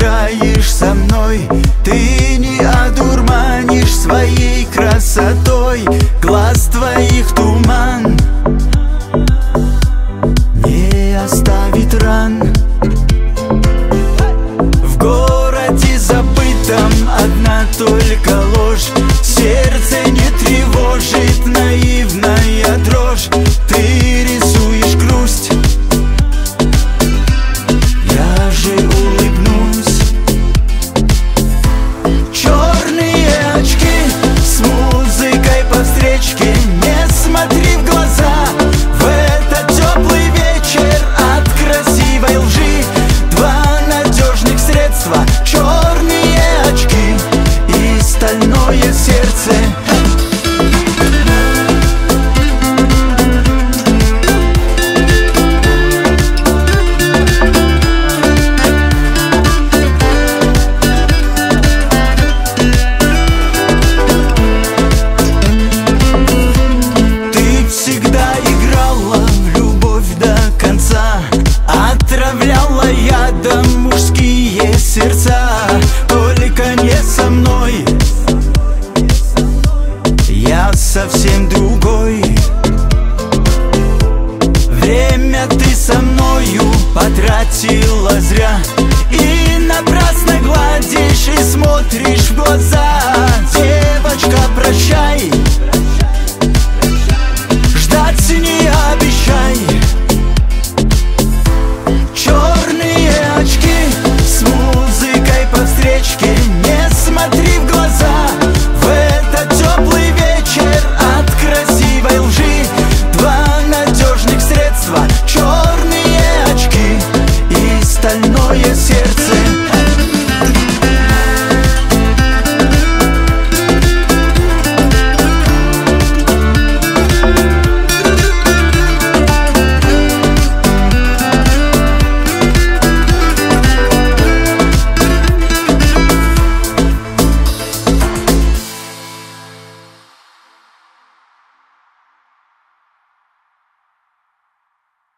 играешь со мной, ты не одурманишь своей красотой. Глаз твоих туман не оставит ран. В городе забытом одна только ложь, сердце не тревожит наивная дрожь. Ты рисуешь грусть, я же улыбнусь. Черные очки с музыкой по встречке, не смотри в глаза в этот теплый вечер. От красивой лжи два надежных средства: черные очки и стальное сердце. Отравляла ядом мужские сердца, только не со мной. Я совсем другой. Время ты со мною потратила зря, и напрасно гладишь и смотришь в глаза. Девочка, прощай,